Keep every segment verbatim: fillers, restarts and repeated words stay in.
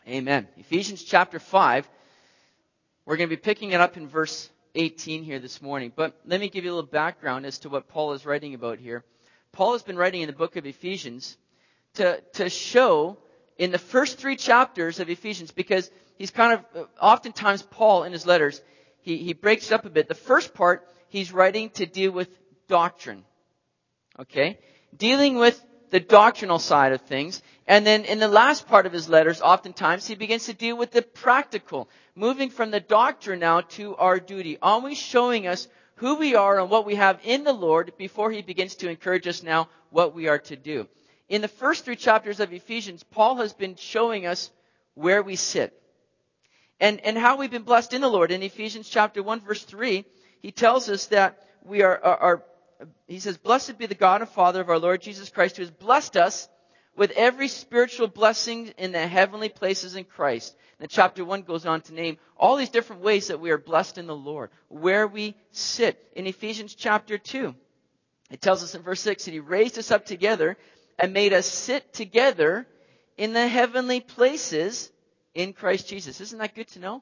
Amen. Ephesians chapter five. We're going to be picking it up in verse eighteen here this morning. But let me give you a little background as to what Paul is writing about here. Paul has been writing in the book of Ephesians to, to show in the first three chapters of Ephesians, because he's kind of, oftentimes Paul in his letters, he, he breaks it up a bit. The first part, he's writing to deal with doctrine. Okay? Dealing with the doctrinal side of things. And then in the last part of his letters, oftentimes he begins to deal with the practical, moving from the doctrine now to our duty, always showing us who we are and what we have in the Lord before he begins to encourage us now what we are to do. In the first three chapters of Ephesians, Paul has been showing us where we sit and, and how we've been blessed in the Lord. In Ephesians chapter one, verse three, he tells us that we are, are, are he says, "Blessed be the God and Father of our Lord Jesus Christ, who has blessed us with every spiritual blessing in the heavenly places in Christ." And chapter one goes on to name all these different ways that we are blessed in the Lord, where we sit. In Ephesians chapter two, it tells us in verse six that he raised us up together and made us sit together in the heavenly places in Christ Jesus. Isn't that good to know?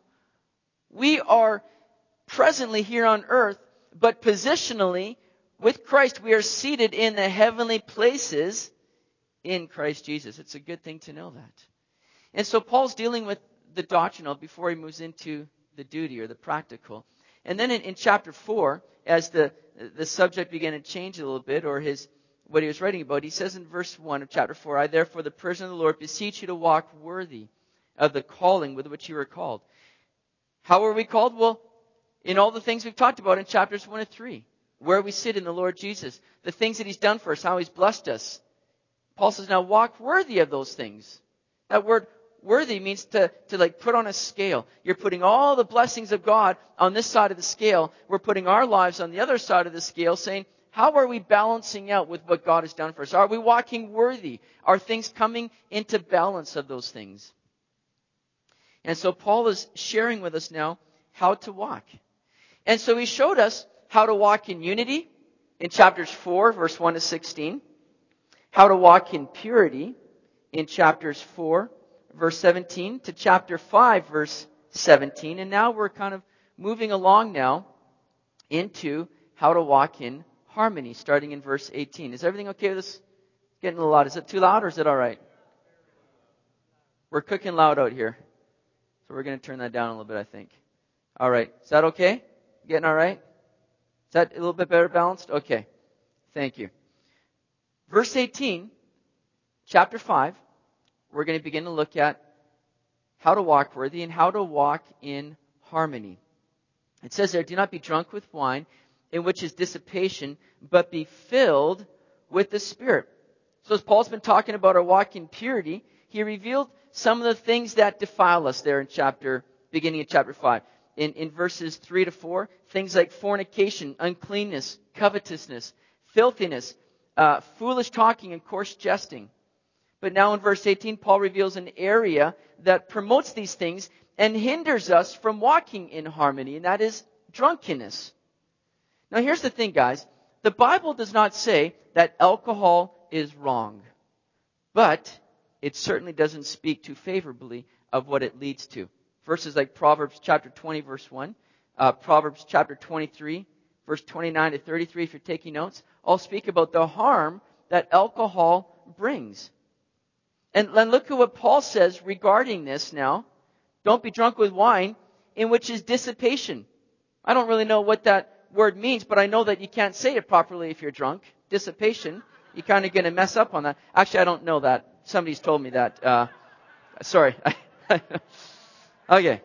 We are presently here on earth, but positionally, with Christ, we are seated in the heavenly places in Christ Jesus. It's a good thing to know that. And so Paul's dealing with the doctrinal before he moves into the duty or the practical. And then in, in chapter four, as the, the subject began to change a little bit, or his what he was writing about, he says in verse one of chapter four, "I therefore, the prisoner of the Lord, beseech you to walk worthy of the calling with which you were called." How are we called? Well, in all the things we've talked about in chapters one and three. Where we sit in the Lord Jesus. The things that he's done for us, how he's blessed us. Paul says, now walk worthy of those things. That word worthy means to, to like put on a scale. You're putting all the blessings of God on this side of the scale. We're putting our lives on the other side of the scale, saying, how are we balancing out with what God has done for us? Are we walking worthy? Are things coming into balance of those things? And so Paul is sharing with us now how to walk. And so he showed us how to walk in unity in chapters four, verse one to sixteen. How to walk in purity in chapters four, verse seventeen to chapter five, verse seventeen. And now we're kind of moving along now into how to walk in harmony, starting in verse eighteen. Is everything okay with this? Getting a little loud. Is it too loud or is it all right? We're cooking loud out here. So we're going to turn that down a little bit, I think. All right. Is that okay? Getting all right? Is that a little bit better balanced? Okay. Thank you. Verse eighteen, chapter five, we're going to begin to look at how to walk worthy and how to walk in harmony. It says there, "Do not be drunk with wine, in which is dissipation, but be filled with the Spirit." So as Paul's been talking about our walk in purity, he revealed some of the things that defile us there in chapter, beginning of chapter five. In, in verses three to four, things like fornication, uncleanness, covetousness, filthiness, uh, foolish talking, and coarse jesting. But now in verse eighteen, Paul reveals an area that promotes these things and hinders us from walking in harmony, and that is drunkenness. Now here's the thing, guys. The Bible does not say that alcohol is wrong, but it certainly doesn't speak too favorably of what it leads to. Verses like Proverbs chapter twenty, verse one, uh, Proverbs chapter twenty-three, verse twenty-nine to thirty-three, if you're taking notes, all speak about the harm that alcohol brings. And, and look at what Paul says regarding this now. Don't be drunk with wine, in which is dissipation. I don't really know what that word means, but I know that you can't say it properly if you're drunk. Dissipation. You're kind of going to mess up on that. Actually, I don't know that. Somebody's told me that. Uh, sorry. Okay.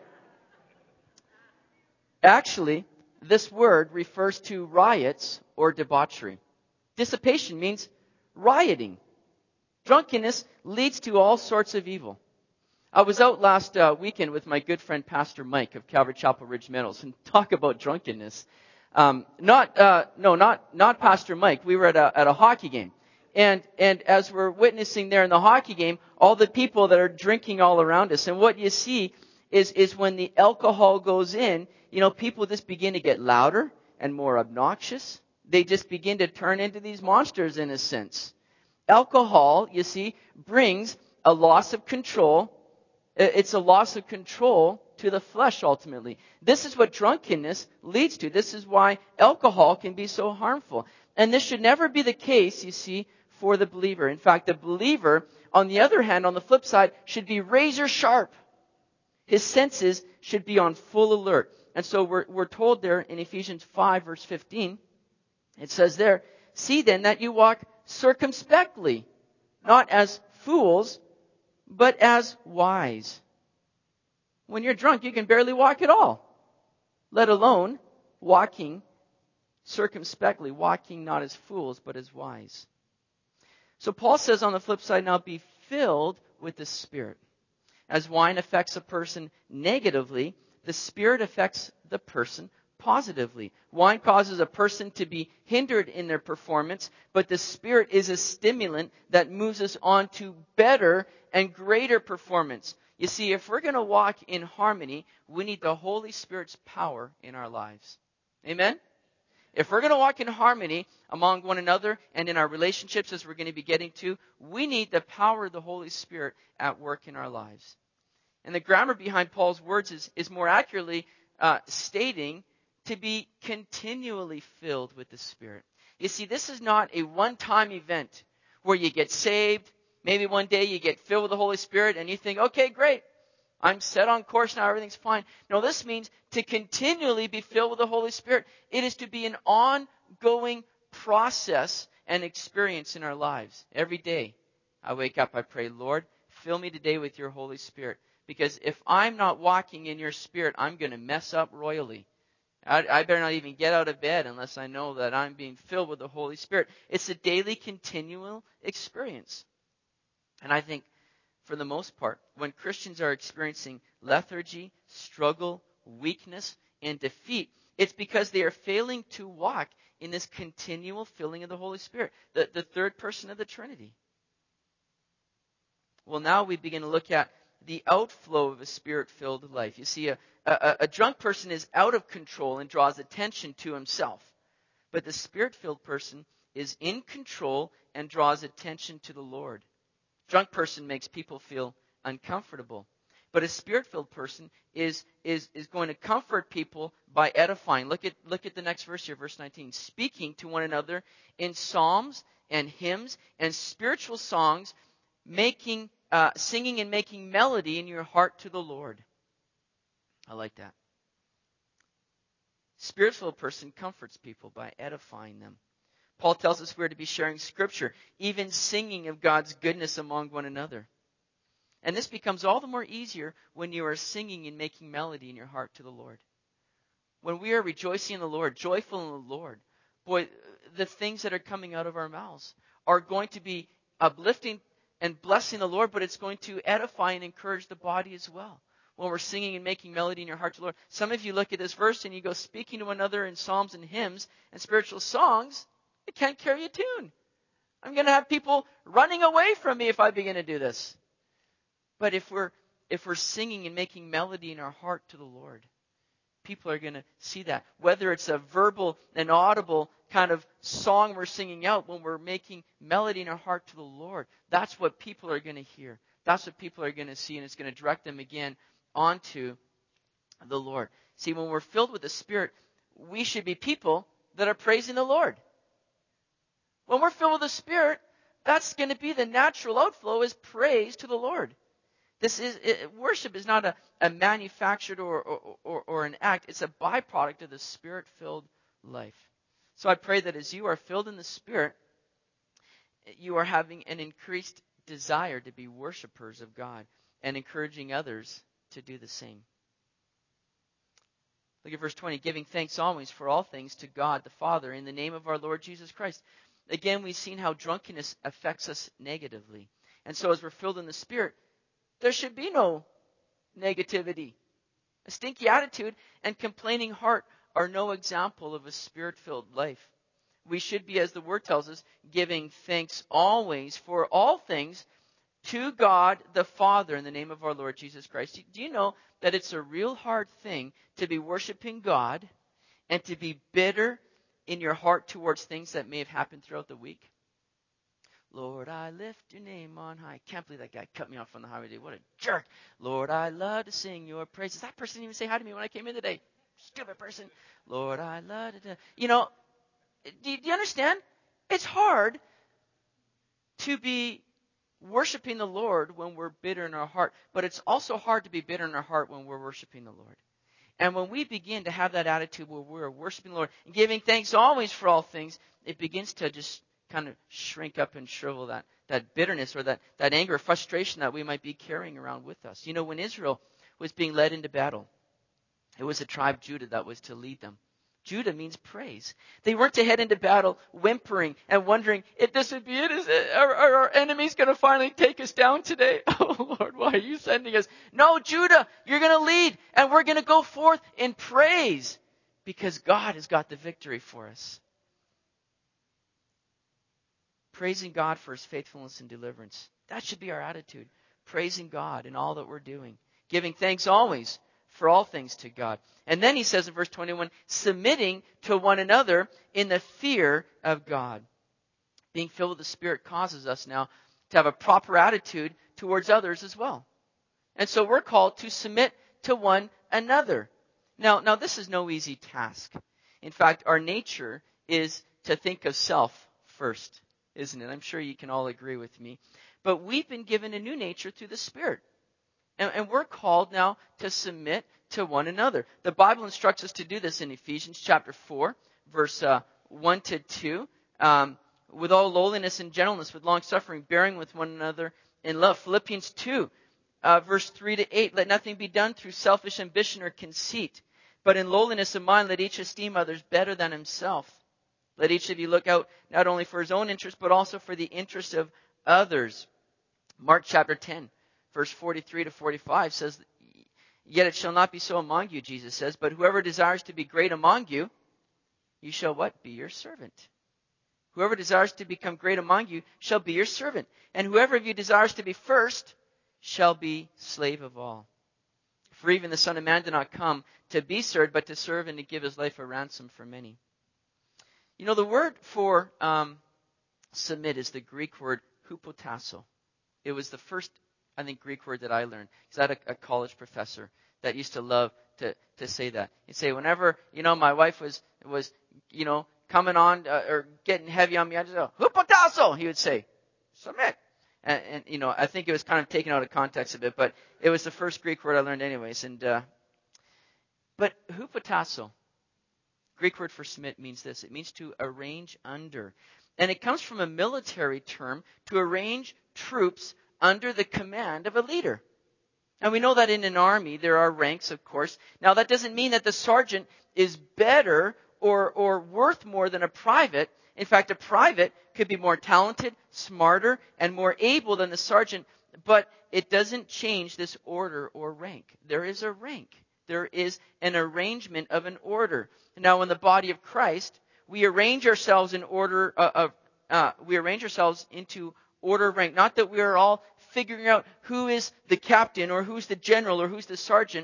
Actually, this word refers to riots or debauchery. Dissipation means rioting. Drunkenness leads to all sorts of evil. I was out last uh, weekend with my good friend Pastor Mike of Calvary Chapel Ridge Meadows, and talk about drunkenness. Um, not, uh, no, not not Pastor Mike. We were at a at a hockey game, and and as we're witnessing there in the hockey game, all the people that are drinking all around us, and what you see is is when the alcohol goes in, you know, people just begin to get louder and more obnoxious. They just begin to turn into these monsters in a sense. Alcohol, you see, brings a loss of control It's a loss of control to the flesh ultimately. This is what drunkenness leads to. This is why alcohol can be so harmful. And this should never be the case, you see, for the believer. In fact, the believer, on the other hand, on the flip side, should be razor sharp. His senses should be on full alert. And so we're, we're told there in Ephesians five, verse fifteen, it says there, "See then that you walk circumspectly, not as fools, but as wise." When you're drunk, you can barely walk at all, let alone walking circumspectly, walking not as fools, but as wise. So Paul says on the flip side, now be filled with the Spirit. As wine affects a person negatively, the Spirit affects the person positively. Wine causes a person to be hindered in their performance, but the Spirit is a stimulant that moves us on to better and greater performance. You see, if we're going to walk in harmony, we need the Holy Spirit's power in our lives. Amen? If we're going to walk in harmony among one another and in our relationships, as we're going to be getting to, we need the power of the Holy Spirit at work in our lives. And the grammar behind Paul's words is, is more accurately uh, stating to be continually filled with the Spirit. You see, this is not a one-time event where you get saved. Maybe one day you get filled with the Holy Spirit and you think, okay, great. I'm set on course now. Everything's fine. No, this means to continually be filled with the Holy Spirit. It is to be an ongoing process and experience in our lives. Every day I wake up, I pray, Lord, fill me today with your Holy Spirit. Because if I'm not walking in your Spirit, I'm going to mess up royally. I, I better not even get out of bed unless I know that I'm being filled with the Holy Spirit. It's a daily, continual experience. And I think, for the most part, when Christians are experiencing lethargy, struggle, weakness, and defeat, it's because they are failing to walk in this continual filling of the Holy Spirit, the, the third person of the Trinity. Well, now we begin to look at the outflow of a Spirit-filled life. You see, a, a, a drunk person is out of control and draws attention to himself. But the Spirit-filled person is in control and draws attention to the Lord. Drunk person makes people feel uncomfortable. But a Spirit-filled person is, is, is going to comfort people by edifying. Look at, look at the next verse here, verse nineteen. Speaking to one another in psalms and hymns and spiritual songs, making, uh, singing and making melody in your heart to the Lord. I like that. Spirit-filled person comforts people by edifying them. Paul tells us we're to be sharing Scripture, even singing of God's goodness among one another. And this becomes all the more easier when you are singing and making melody in your heart to the Lord. When we are rejoicing in the Lord, joyful in the Lord, boy, the things that are coming out of our mouths are going to be uplifting and blessing the Lord, but it's going to edify and encourage the body as well. When we're singing and making melody in your heart to the Lord. Some of you look at this verse and you go, speaking to one another in psalms and hymns and spiritual songs, I can't carry a tune. I'm going to have people running away from me if I begin to do this. But if we're if we're singing and making melody in our heart to the Lord, people are going to see that. Whether it's a verbal and audible kind of song we're singing out, when we're making melody in our heart to the Lord, that's what people are going to hear. That's what people are going to see, and it's going to direct them again onto the Lord. See, when we're filled with the Spirit, we should be people that are praising the Lord. When we're filled with the Spirit, that's going to be the natural outflow, is praise to the Lord. This is it, worship is not a, a manufactured or, or, or, or an act. It's a byproduct of the Spirit-filled life. So I pray that as you are filled in the Spirit, you are having an increased desire to be worshipers of God and encouraging others to do the same. Look at verse twenty. Giving thanks always for all things to God the Father in the name of our Lord Jesus Christ. Again, we've seen how drunkenness affects us negatively. And so as we're filled in the Spirit, there should be no negativity. A stinky attitude and complaining heart are no example of a Spirit-filled life. We should be, as the Word tells us, giving thanks always for all things to God the Father in the name of our Lord Jesus Christ. Do you know that it's a real hard thing to be worshiping God and to be bitter in your heart towards things that may have happened throughout the week? Lord, I lift your name on high. Can't believe that guy cut me off on the highway today. What a jerk. Lord, I love to sing your praises. That person didn't even say hi to me when I came in today. Stupid person. Lord, I love to... You know, do you, do you understand? It's hard to be worshiping the Lord when we're bitter in our heart. But it's also hard to be bitter in our heart when we're worshiping the Lord. And when we begin to have that attitude where we're worshiping the Lord and giving thanks always for all things, it begins to just kind of shrink up and shrivel that, that bitterness or that, that anger or frustration that we might be carrying around with us. You know, when Israel was being led into battle, it was the tribe Judah that was to lead them. Judah means praise. They weren't to head into battle whimpering and wondering, if this would be it, is it? Are, are our enemies going to finally take us down today? Oh, Lord, why are you sending us? No, Judah, you're going to lead, and we're going to go forth in praise because God has got the victory for us. Praising God for his faithfulness and deliverance. That should be our attitude. Praising God in all that we're doing. Giving thanks always for all things to God. And then he says in verse twenty-one, submitting to one another in the fear of God. Being filled with the Spirit causes us now to have a proper attitude towards others as well. And so we're called to submit to one another. Now, now this is no easy task. In fact, our nature is to think of self first, isn't it? I'm sure you can all agree with me. But we've been given a new nature through the Spirit. And, and we're called now to submit to one another. The Bible instructs us to do this in Ephesians chapter four, verse uh, one to two. Um, with all lowliness and gentleness, with long suffering, bearing with one another in love. Philippians two, uh, verse three to eight. Let nothing be done through selfish ambition or conceit, but in lowliness of mind let each esteem others better than himself. Let each of you look out not only for his own interest, but also for the interest of others. Mark chapter ten, verse forty-three to forty-five says, yet it shall not be so among you, Jesus says, but whoever desires to be great among you, you shall what? Be your servant. Whoever desires to become great among you shall be your servant. And whoever of you desires to be first shall be slave of all. For even the Son of Man did not come to be served, but to serve and to give his life a ransom for many. You know, the word for um, submit is the Greek word hupotasso. It was the first, I think, Greek word that I learned. Because I had a, a college professor that used to love to, to say that. He'd say, whenever, you know, my wife was, was you know, coming on uh, or getting heavy on me, I just go, hupotasso, he would say, submit. And, and, you know, I think it was kind of taken out of context a bit, but it was the first Greek word I learned anyways. And uh, But hupotasso, Greek word for submit, means this. It means to arrange under. And it comes from a military term to arrange troops under the command of a leader. And we know that in an army there are ranks, of course. Now that doesn't mean that the sergeant is better or, or worth more than a private. In fact, a private could be more talented, smarter, and more able than the sergeant. But it doesn't change this order or rank. There is a rank. There is an arrangement of an order. Now in the body of Christ, we arrange ourselves in order uh, of, uh, we arrange ourselves into order of rank. Not that we are all figuring out who is the captain or who's the general or who's the sergeant,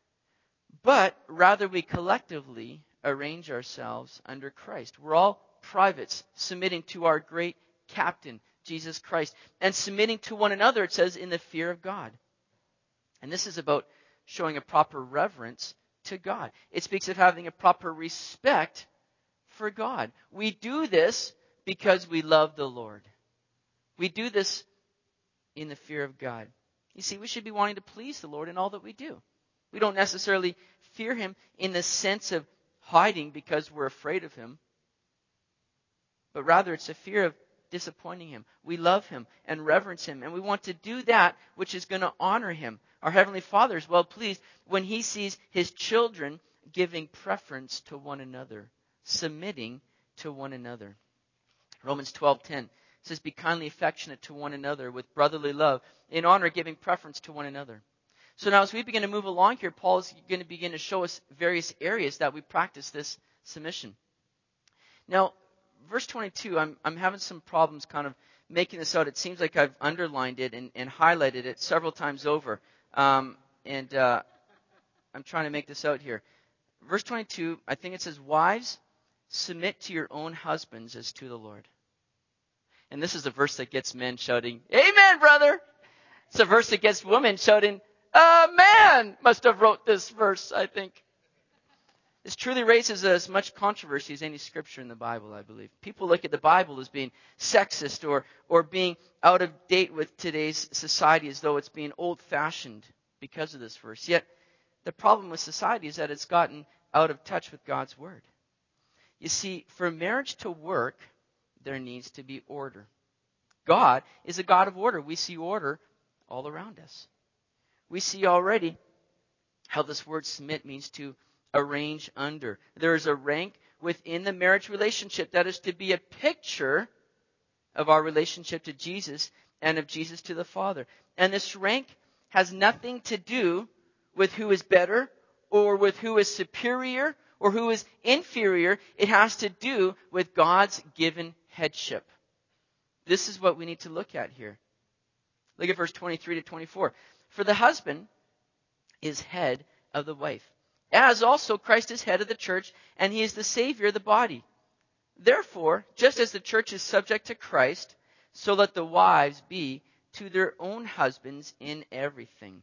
but rather we collectively arrange ourselves under Christ. We're all privates submitting to our great captain, Jesus Christ, and submitting to one another, it says, in the fear of God. And this is about showing a proper reverence to God. It speaks of having a proper respect for God. We do this because we love the Lord. We do this in the fear of God. You see, we should be wanting to please the Lord in all that we do. We don't necessarily fear him in the sense of hiding because we're afraid of him, but rather it's a fear of disappointing him. We love him and reverence him, and we want to do that which is going to honor him. Our Heavenly Father is well pleased when he sees his children giving preference to one another, submitting to one another. Romans twelve ten says, be kindly affectionate to one another with brotherly love, in honor giving preference to one another. So now as we begin to move along here, Paul is going to begin to show us various areas that we practice this submission. Now, verse twenty-two, I'm, I'm having some problems kind of making this out. It seems like I've underlined it and, and highlighted it several times over. Um, and uh, I'm trying to make this out here. Verse twenty-two, I think it says, wives, submit to your own husbands as to the Lord. And this is a verse that gets men shouting, "Amen, brother." It's a verse that gets women shouting, "A man must have wrote this verse, I think." This truly raises as much controversy as any scripture in the Bible, I believe. People look at the Bible as being sexist or, or being out of date with today's society, as though it's being old-fashioned because of this verse. Yet, the problem with society is that it's gotten out of touch with God's Word. You see, for marriage to work, there needs to be order. God is a God of order. We see order all around us. We see already how this word submit means to arrange under. There is a rank within the marriage relationship that is to be a picture of our relationship to Jesus and of Jesus to the Father. And this rank has nothing to do with who is better or with who is superior or who is inferior. It has to do with God's given headship. This is what we need to look at here. Look at verse twenty-three to twenty-four. For the husband is head of the wife, as also Christ is head of the church, and he is the Savior of the body. Therefore, just as the church is subject to Christ, so let the wives be to their own husbands in everything.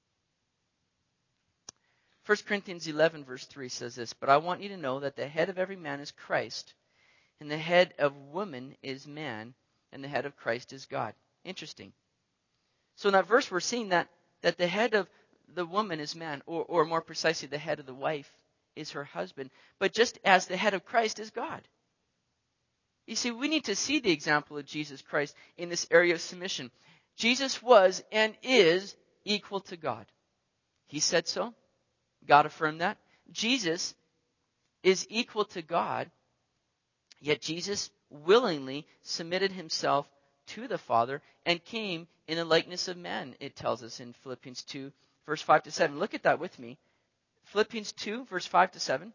First Corinthians eleven verse three says this, "But I want you to know that the head of every man is Christ, and the head of woman is man, and the head of Christ is God." Interesting. So in that verse we're seeing that, that the head of the woman is man, or, or more precisely, the head of the wife is her husband. But just as the head of Christ is God. You see, we need to see the example of Jesus Christ in this area of submission. Jesus was and is equal to God. He said so. God affirmed that. Jesus is equal to God, yet Jesus willingly submitted himself to the Father and came in the likeness of man, it tells us in Philippians two, verse five to seven. Look at that with me. Philippians two, verse five to seven.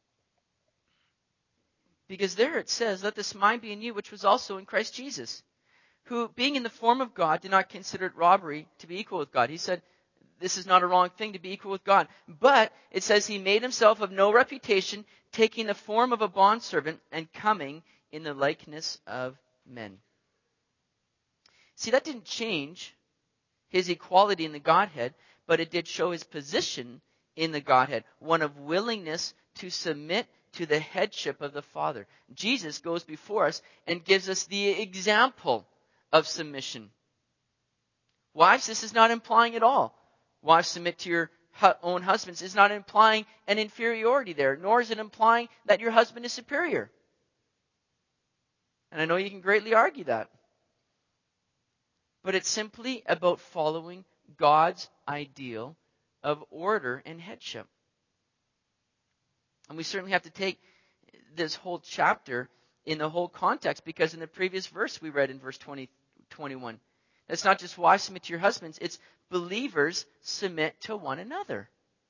Because there it says, "Let this mind be in you, which was also in Christ Jesus, who, being in the form of God, did not consider it robbery to be equal with God." He said, this is not a wrong thing to be equal with God. But it says he made himself of no reputation, taking the form of a bondservant and coming in the likeness of men. See, that didn't change his equality in the Godhead, but it did show his position in the Godhead, one of willingness to submit to the headship of the Father. Jesus goes before us and gives us the example of submission. Wives, this is not implying at all. Wives, submit to your own husbands is not implying an inferiority there, nor is it implying that your husband is superior. And I know you can greatly argue that. But it's simply about following God's ideal of order and headship. And we certainly have to take this whole chapter in the whole context, because in the previous verse we read in verse twenty, twenty-one, it's not just wives submit to your husbands, it's believers submit to one another.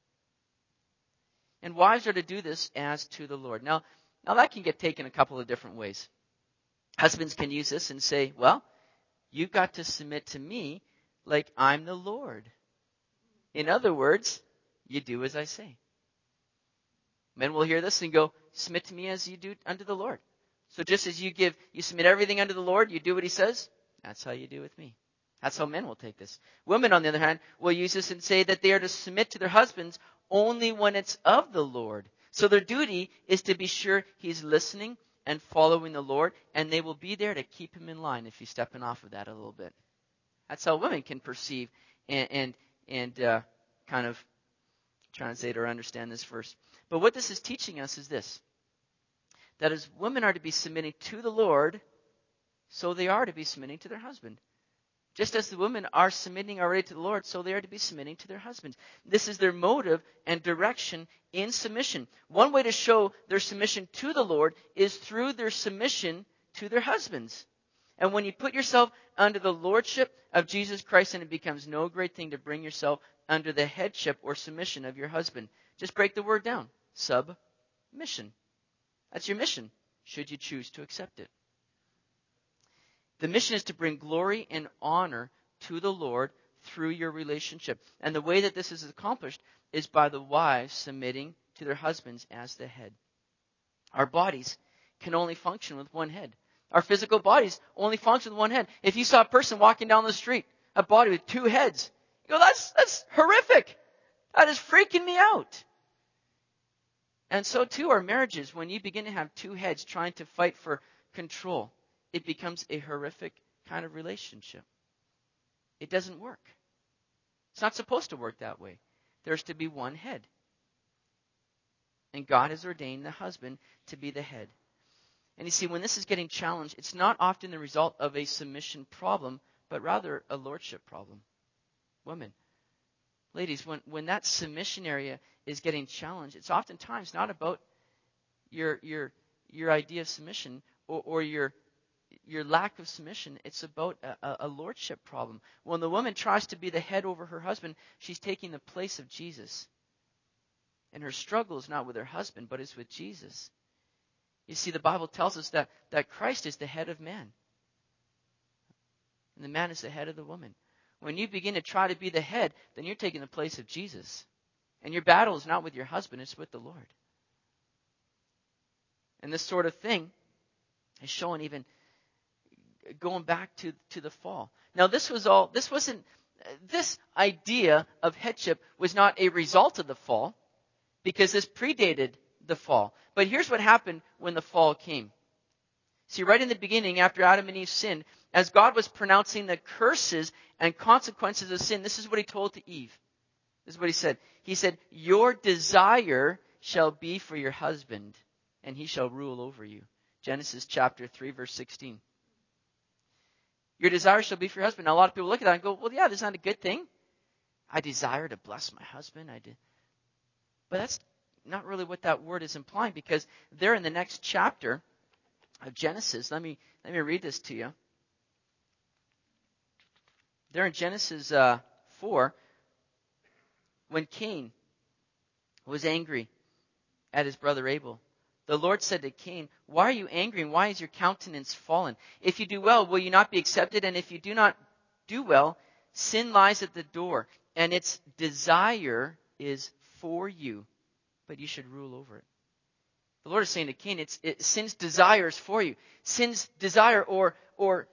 And wives are to do this as to the Lord. Now, now that can get taken a couple of different ways. Husbands can use this and say, well, you've got to submit to me like I'm the Lord. In other words, you do as I say. Men will hear this and go, submit to me as you do unto the Lord. So just as you give, you submit everything unto the Lord, you do what he says, that's how you do with me. That's how men will take this. Women, on the other hand, will use this and say that they are to submit to their husbands only when it's of the Lord. So their duty is to be sure he's listening and following the Lord, and they will be there to keep him in line if he's stepping off of that a little bit. That's how women can perceive and and, and uh, kind of translate or understand this verse. But what this is teaching us is this, that as women are to be submitting to the Lord, so they are to be submitting to their husband. Just as the women are submitting already to the Lord, so they are to be submitting to their husbands. This is their motive and direction in submission. One way to show their submission to the Lord is through their submission to their husbands. And when you put yourself under the lordship of Jesus Christ, then it becomes no great thing to bring yourself under the headship or submission of your husband. Just break the word down. Submission. That's your mission, should you choose to accept it. The mission is to bring glory and honor to the Lord through your relationship. And the way that this is accomplished is by the wives submitting to their husbands as the head. Our bodies can only function with one head. Our physical bodies only function with one head. If you saw a person walking down the street, a body with two heads, you go, that's, that's horrific. That is freaking me out. And so too are marriages. When you begin to have two heads trying to fight for control, it becomes a horrific kind of relationship. It doesn't work. It's not supposed to work that way. There's to be one head. And God has ordained the husband to be the head. And you see, when this is getting challenged, it's not often the result of a submission problem, but rather a lordship problem. Women, ladies, when, when that submission area is getting challenged, it's oftentimes not about your your your idea of submission or, or your your lack of submission. It's about a, a lordship problem. When the woman tries to be the head over her husband, she's taking the place of Jesus. And her struggle is not with her husband, but it's with Jesus. You see, the Bible tells us that, that Christ is the head of man. And the man is the head of the woman. When you begin to try to be the head, then you're taking the place of Jesus. And your battle is not with your husband, it's with the Lord. And this sort of thing is shown even going back to, to the fall. Now this was all, this wasn't, this idea of headship was not a result of the fall, because this predated the fall. But here's what happened when the fall came. See, right in the beginning, after Adam and Eve sinned, as God was pronouncing the curses and consequences of sin, this is what he told to Eve. This is what he said. He said, your desire shall be for your husband, and he shall rule over you. Genesis chapter three, verse sixteen. Your desire shall be for your husband. Now, a lot of people look at that and go, well, yeah, that's not a good thing. I desire to bless my husband. I did. But that's not really what that word is implying, because there in the next chapter of Genesis, let me let me read this to you. There in Genesis uh, four, when Cain was angry at his brother Abel, the Lord said to Cain, why are you angry and why is your countenance fallen? If you do well, will you not be accepted? And if you do not do well, sin lies at the door, and its desire is for you, but you should rule over it. The Lord is saying to Cain, it's it, sin's desire is for you. Sin's desire or or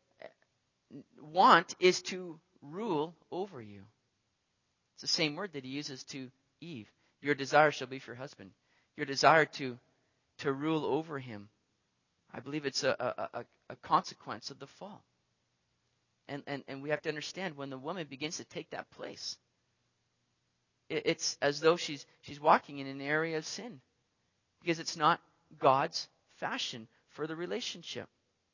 want is to rule over you. It's the same word that he uses to Eve. Your desire shall be for your husband. Your desire to to rule over him. I believe it's a, a, a, a consequence of the fall. And, and and we have to understand, when the woman begins to take that place, it, it's as though she's she's walking in an area of sin, because it's not God's fashion for the relationship.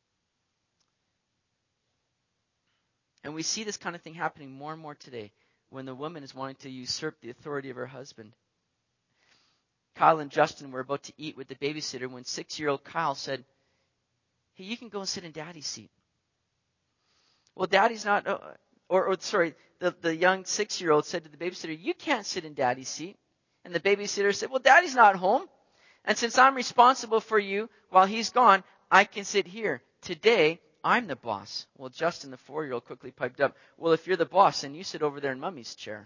And we see this kind of thing happening more and more today, when the woman is wanting to usurp the authority of her husband. Kyle and Justin were about to eat with the babysitter when six-year-old Kyle said, hey, you can go and sit in Daddy's seat. Well, Daddy's not, uh, or, or sorry, the, the young six-year-old said to the babysitter, you can't sit in Daddy's seat. And the babysitter said, well, Daddy's not home. And since I'm responsible for you while he's gone, I can sit here. Today, I'm the boss. Well, Justin, the four-year-old, quickly piped up, well, if you're the boss, then you sit over there in Mummy's chair.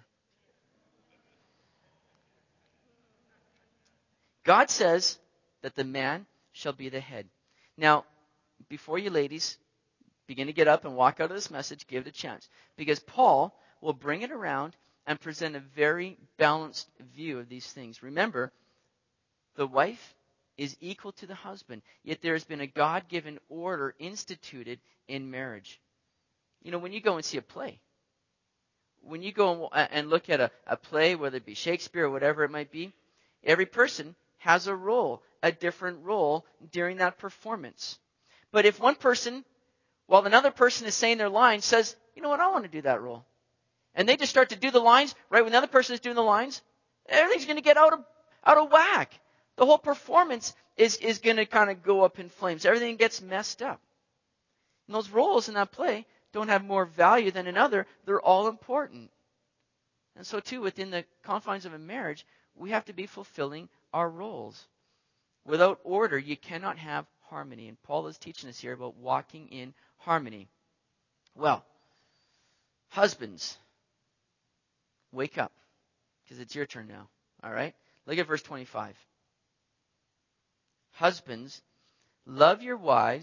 God says that the man shall be the head. Now, before you ladies begin to get up and walk out of this message, give it a chance. Because Paul will bring it around and present a very balanced view of these things. Remember, the wife is equal to the husband, yet there has been a God-given order instituted in marriage. You know, when you go and see a play, when you go and look at a, a play, whether it be Shakespeare or whatever it might be, every person has a role, a different role during that performance. But if one person, while another person is saying their lines, says, you know what, I want to do that role, and they just start to do the lines right when the other person is doing the lines, everything's going to get out of out of whack. The whole performance is, is going to kind of go up in flames. Everything gets messed up. And those roles in that play don't have more value than another. They're all important. And so too, within the confines of a marriage, we have to be fulfilling our roles. Without order, you cannot have harmony. And Paul is teaching us here about walking in harmony. Well, husbands, wake up, because it's your turn now. All right? Look at verse twenty-five. Husbands, love your wives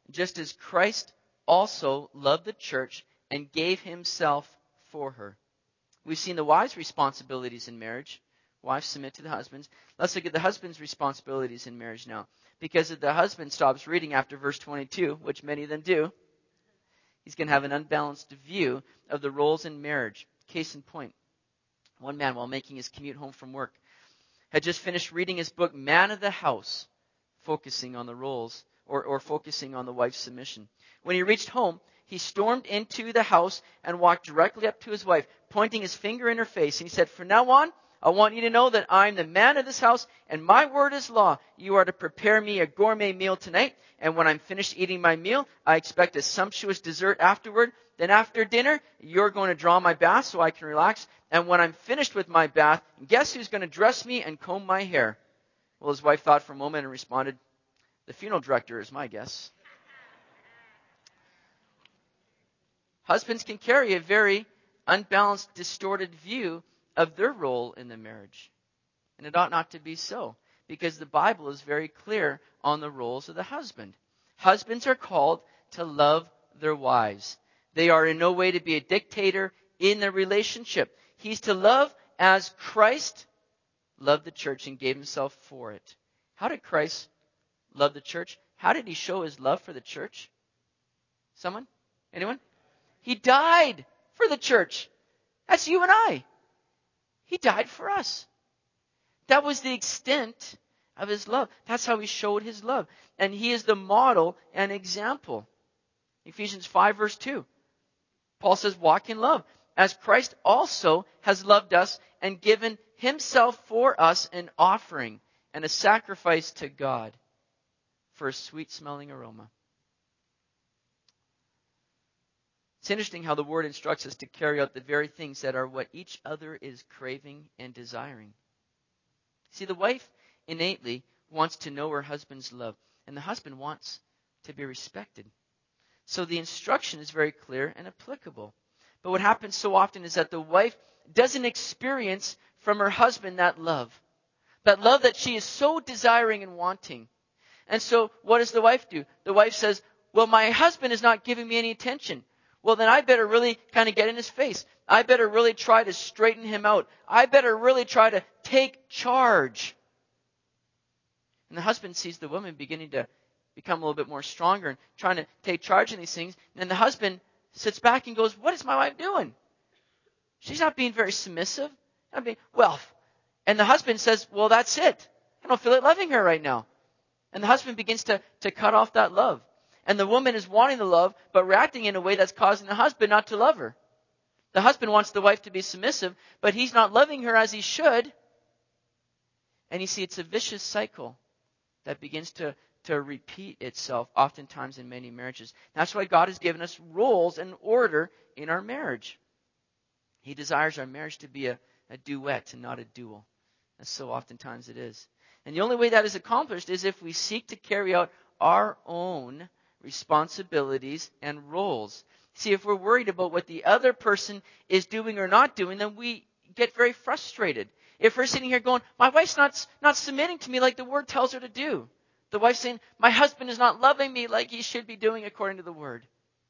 just as Christ also loved the church and gave himself for her. We've seen the wives' responsibilities in marriage. Wives submit to the husbands. Let's look at the husband's responsibilities in marriage now. Because if the husband stops reading after verse twenty-two, which many of them do, he's going to have an unbalanced view of the roles in marriage. Case in point, one man, while making his commute home from work, had just finished reading his book, Man of the House, focusing on the roles, or, or focusing on the wife's submission. When he reached home, he stormed into the house and walked directly up to his wife, pointing his finger in her face. And he said, "From now on, I want you to know that I'm the man of this house, and my word is law. You are to prepare me a gourmet meal tonight, and when I'm finished eating my meal, I expect a sumptuous dessert afterward. Then after dinner, you're going to draw my bath so I can relax. And when I'm finished with my bath, guess who's going to dress me and comb my hair?" Well, his wife thought for a moment and responded, "The funeral director is my guess." Husbands can carry a very unbalanced, distorted view of their role in the marriage. And it ought not to be so, because the Bible is very clear on the roles of the husband. Husbands are called to love their wives. They are in no way to be a dictator in their relationship. He's to love as Christ loved the church and gave himself for it. How did Christ love the church? How did he show his love for the church? Someone? Anyone? He died for the church. That's you and I. He died for us. That was the extent of his love. That's how he showed his love. And he is the model and example. Ephesians five verse two. Paul says, "Walk in love, as Christ also has loved us and given himself for us an offering and a sacrifice to God for a sweet-smelling aroma." It's interesting how the Word instructs us to carry out the very things that are what each other is craving and desiring. See, the wife innately wants to know her husband's love, and the husband wants to be respected. So the instruction is very clear and applicable. But what happens so often is that the wife doesn't experience from her husband that love. That love that she is so desiring and wanting. And so what does the wife do? The wife says, "Well, my husband is not giving me any attention. Well, then I better really kind of get in his face. I better really try to straighten him out. I better really try to take charge." And the husband sees the woman beginning to become a little bit more stronger and trying to take charge in these things. And the husband sits back and goes, "What is my wife doing? She's not being very submissive. Not being, well." And the husband says, "Well, that's it. I don't feel like loving her right now." And the husband begins to, to cut off that love. And the woman is wanting the love, but reacting in a way that's causing the husband not to love her. The husband wants the wife to be submissive, but he's not loving her as he should. And you see, it's a vicious cycle that begins to, to repeat itself oftentimes in many marriages. That's why God has given us roles and order in our marriage. He desires our marriage to be a, a duet and not a duel, as so oftentimes it is. And the only way that is accomplished is if we seek to carry out our own responsibilities and roles. See, if we're worried about what the other person is doing or not doing, then we get very frustrated. If we're sitting here going, "My wife's not, not submitting to me like the Word tells her to do." The wife's saying, "My husband is not loving me like he should be doing according to the Word."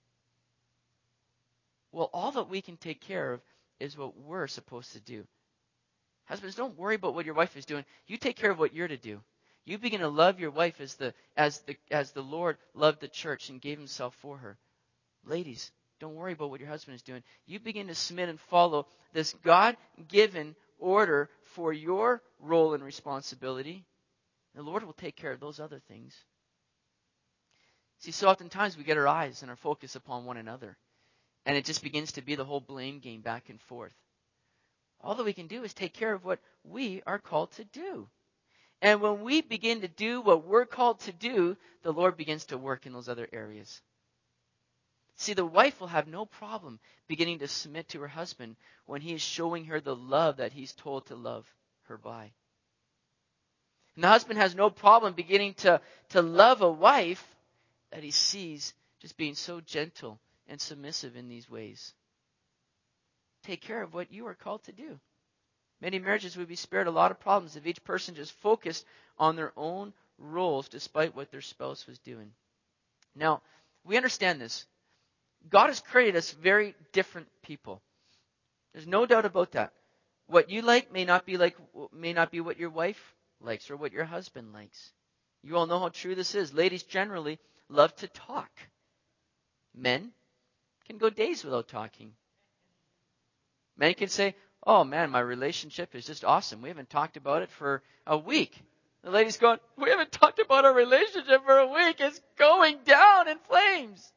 Well, all that we can take care of is what we're supposed to do. Husbands, don't worry about what your wife is doing. You take care of what you're to do. You begin to love your wife as the as the as the Lord loved the church and gave himself for her. Ladies, don't worry about what your husband is doing. You begin to submit and follow this God-given order for your role and responsibility. The Lord will take care of those other things. See, so oftentimes we get our eyes and our focus upon one another. And it just begins to be the whole blame game back and forth. All that we can do is take care of what we are called to do. And when we begin to do what we're called to do, the Lord begins to work in those other areas. See, the wife will have no problem beginning to submit to her husband when he is showing her the love that he's told to love her by. And the husband has no problem beginning to, to love a wife that he sees just being so gentle and submissive in these ways. Take care of what you are called to do. Many marriages would be spared a lot of problems if each person just focused on their own roles despite what their spouse was doing. Now, we understand this. God has created us very different people. There's no doubt about that. What you like may not be like may not be what your wife likes or what your husband likes. You all know how true this is. Ladies generally love to talk. Men can go days without talking. Men can say, "Oh man, my relationship is just awesome. We haven't talked about it for a week." The lady's going, "We haven't talked about our relationship for a week. It's going down in flames."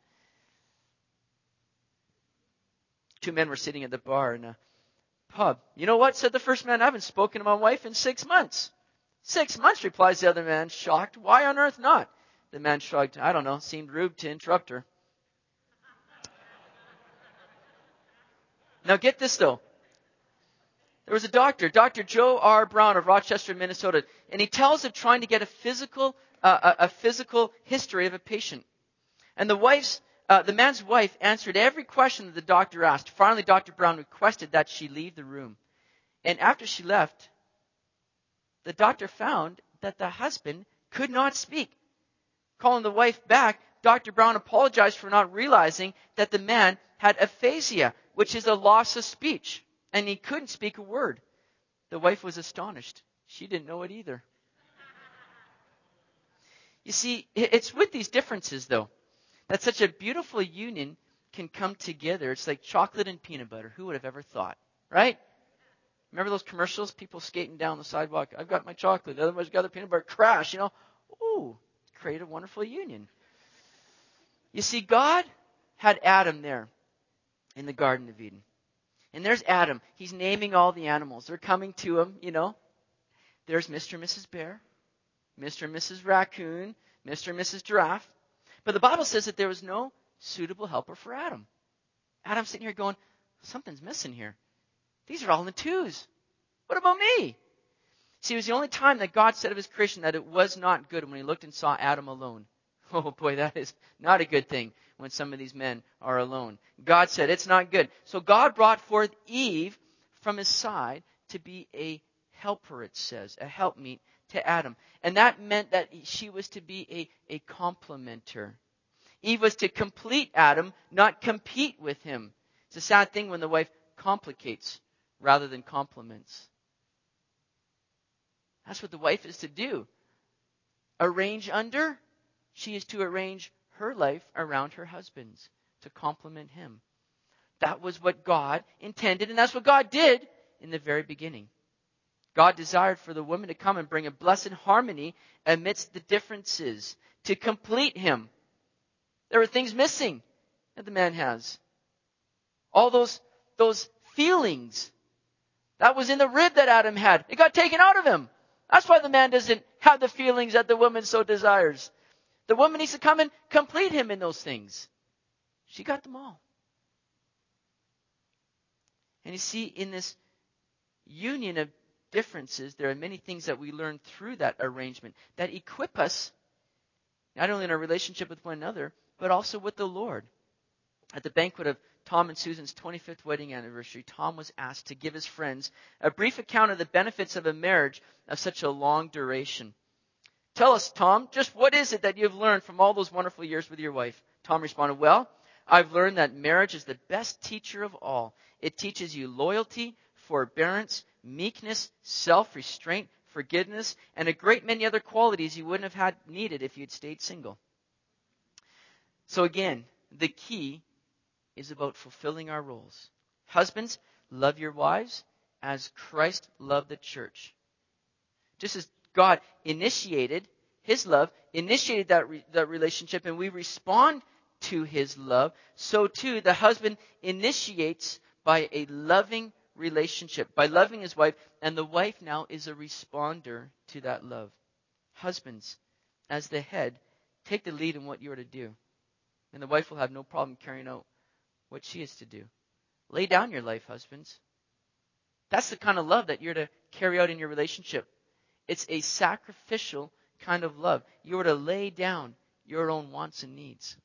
Two men were sitting at the bar in a pub. "You know what?" said the first man. "I haven't spoken to my wife in six months. Six months, replies the other man, shocked. "Why on earth not?" The man shrugged. "I don't know. Seemed rude to interrupt her." Now get this though. There was a doctor, Doctor Joe R. Brown of Rochester, Minnesota, and he tells of trying to get a physical, uh, a, a physical history of a patient. And the wife's, uh, the man's wife answered every question that the doctor asked. Finally, Doctor Brown requested that she leave the room. And after she left, the doctor found that the husband could not speak. Calling the wife back, Doctor Brown apologized for not realizing that the man had aphasia, which is a loss of speech. And he couldn't speak a word. The wife was astonished. She didn't know it either. You see, it's with these differences, though, that such a beautiful union can come together. It's like chocolate and peanut butter. Who would have ever thought, right? Remember those commercials? People skating down the sidewalk. "I've got my chocolate. The other one's got the peanut butter." Crash, you know. Ooh, create a wonderful union. You see, God had Adam there in the Garden of Eden. And there's Adam. He's naming all the animals. They're coming to him, you know. There's Mister and Missus Bear, Mister and Missus Raccoon, Mister and Missus Giraffe. But the Bible says that there was no suitable helper for Adam. Adam's sitting here going, something's missing here. These are all in the twos. What about me? See, it was the only time that God said of his creation that it was not good when he looked and saw Adam alone. Oh boy, that is not a good thing when some of these men are alone. God said it's not good. So God brought forth Eve from his side to be a helper, it says, a helpmeet to Adam. And that meant that she was to be a, a complementer. Eve was to complete Adam, not compete with him. It's a sad thing when the wife complicates rather than complements. That's what the wife is to do. Arrange under. She is to arrange her life around her husband's to complement him. That was what God intended, and that's what God did in the very beginning. God desired for the woman to come and bring a blessed harmony amidst the differences, to complete him. There were things missing that the man has. All those, those feelings that was in the rib that Adam had, it got taken out of him. That's why the man doesn't have the feelings that the woman so desires. The woman needs to come and complete him in those things. She got them all. And you see, in this union of differences, there are many things that we learn through that arrangement that equip us, not only in our relationship with one another, but also with the Lord. At the banquet of Tom and Susan's twenty-fifth wedding anniversary, Tom was asked to give his friends a brief account of the benefits of a marriage of such a long duration. "Tell us, Tom, just what is it that you've learned from all those wonderful years with your wife?" Tom responded, "Well, I've learned that marriage is the best teacher of all. It teaches you loyalty, forbearance, meekness, self-restraint, forgiveness, and a great many other qualities you wouldn't have had needed if you'd stayed single." So again, the key is about fulfilling our roles. Husbands, love your wives as Christ loved the church. Just as God initiated his love, initiated that, re- that relationship, and we respond to his love, so too the husband initiates by a loving relationship, by loving his wife, and the wife now is a responder to that love. Husbands, as the head, take the lead in what you are to do, and the wife will have no problem carrying out what she is to do. Lay down your life, husbands. That's the kind of love that you're to carry out in your relationship. It's a sacrificial kind of love. You are to lay down your own wants and needs.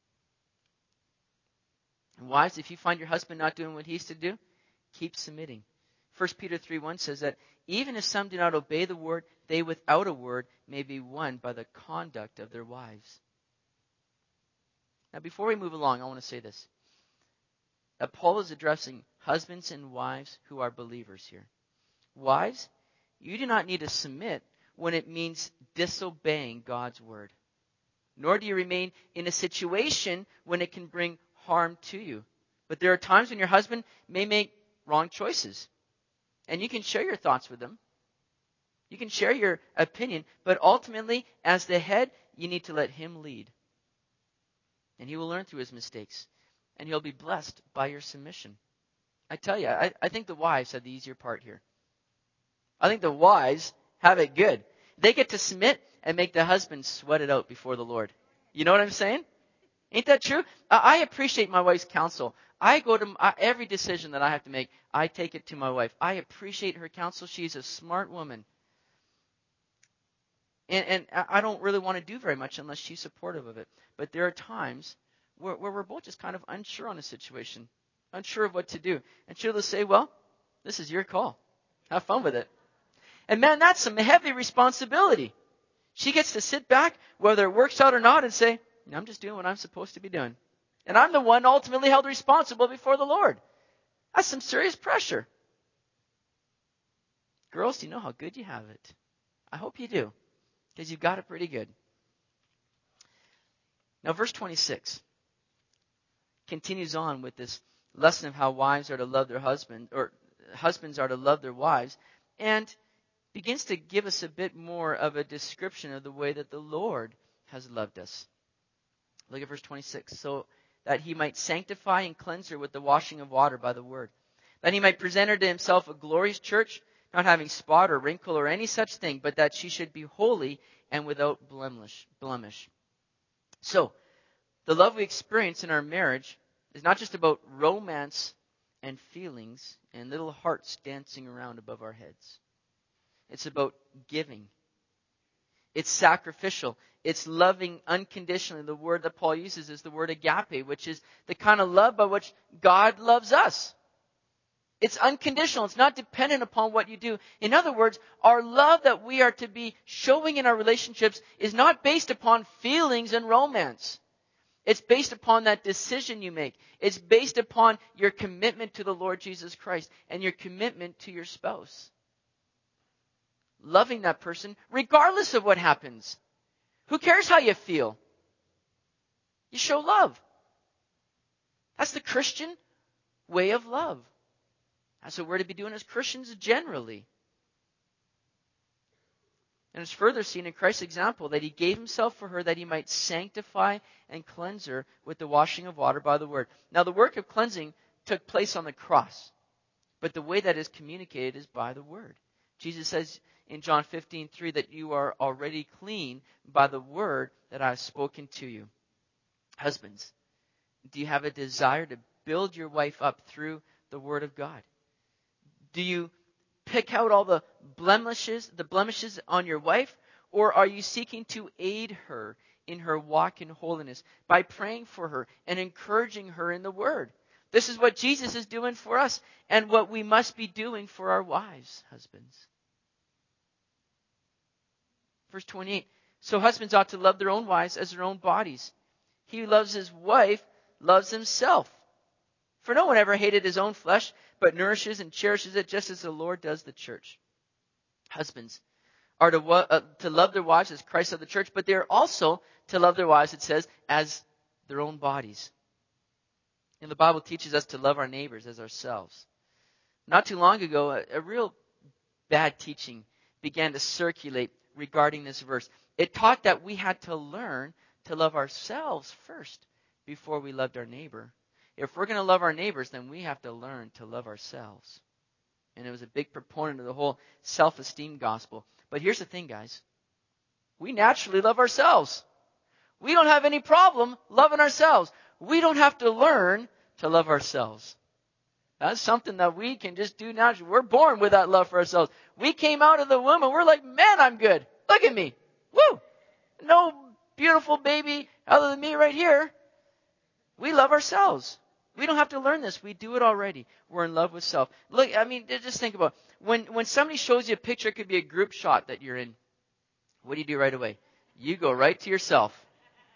And wives, if you find your husband not doing what he's to do, keep submitting. First Peter three one says that even if some do not obey the word, they without a word may be won by the conduct of their wives. Now, before we move along, I want to say this. That Paul is addressing husbands and wives who are believers here. Wives, you do not need to submit when it means disobeying God's word. Nor do you remain in a situation when it can bring harm to you. But there are times when your husband may make wrong choices. And you can share your thoughts with him. You can share your opinion. But ultimately, as the head, you need to let him lead. And he will learn through his mistakes. And he'll be blessed by your submission. I tell you, I, I think the wives have the easier part here. I think the wives have it good. They get to submit and make the husband sweat it out before the Lord. You know what I'm saying? Ain't that true? I appreciate my wife's counsel. I go to uh, every decision that I have to make, I take it to my wife. I appreciate her counsel. She's a smart woman. And, and I don't really want to do very much unless she's supportive of it. But there are times where, where we're both just kind of unsure on a situation, unsure of what to do. And she'll just say, well, this is your call. Have fun with it. And man, that's some heavy responsibility. She gets to sit back, whether it works out or not, and say, I'm just doing what I'm supposed to be doing. And I'm the one ultimately held responsible before the Lord. That's some serious pressure. Girls, do you know how good you have it? I hope you do, because you've got it pretty good. Now, verse twenty-six continues on with this lesson of how wives are to love their husband, or husbands are to love their wives, and begins to give us a bit more of a description of the way that the Lord has loved us. Look at verse twenty-six. So that he might sanctify and cleanse her with the washing of water by the word. That he might present her to himself a glorious church, not having spot or wrinkle or any such thing, but that she should be holy and without blemish. blemish. So, the love we experience in our marriage is not just about romance and feelings and little hearts dancing around above our heads. It's about giving. It's sacrificial. It's loving unconditionally. The word that Paul uses is the word agape, which is the kind of love by which God loves us. It's unconditional. It's not dependent upon what you do. In other words, our love that we are to be showing in our relationships is not based upon feelings and romance. It's based upon that decision you make. It's based upon your commitment to the Lord Jesus Christ and your commitment to your spouse. Loving that person regardless of what happens. Who cares how you feel? You show love. That's the Christian way of love. That's what we're to be doing as Christians generally. And it's further seen in Christ's example that he gave himself for her that he might sanctify and cleanse her with the washing of water by the word. Now the work of cleansing took place on the cross. But the way that is communicated is by the word. Jesus says in John fifteen three that you are already clean by the word that I have spoken to you. Husbands, do you have a desire to build your wife up through the word of God? Do you pick out all the blemishes, the blemishes on your wife, or are you seeking to aid her in her walk in holiness by praying for her and encouraging her in the word? This is what Jesus is doing for us and what we must be doing for our wives, husbands. Verse twenty-eight, so husbands ought to love their own wives as their own bodies. He who loves his wife loves himself. For no one ever hated his own flesh, but nourishes and cherishes it just as the Lord does the church. Husbands are to, uh, to love their wives as Christ loved the church, but they are also to love their wives, it says, as their own bodies. And the Bible teaches us to love our neighbors as ourselves. Not too long ago, a, a real bad teaching began to circulate regarding this verse. It taught that we had to learn to love ourselves first before we loved our neighbor. If we're going to love our neighbors, then we have to learn to love ourselves. And it was a big proponent of the whole self-esteem gospel. But here's the thing, guys. We naturally love ourselves. We don't have any problem loving ourselves. We don't have to learn to love ourselves. That's something that we can just do naturally. We're born with that love for ourselves. We came out of the womb and we're like, man, I'm good. Look at me. Woo! No beautiful baby other than me right here. We love ourselves. We don't have to learn this. We do it already. We're in love with self. Look, I mean, just think about it. When, when somebody shows you a picture, it could be a group shot that you're in. What do you do right away? You go right to yourself.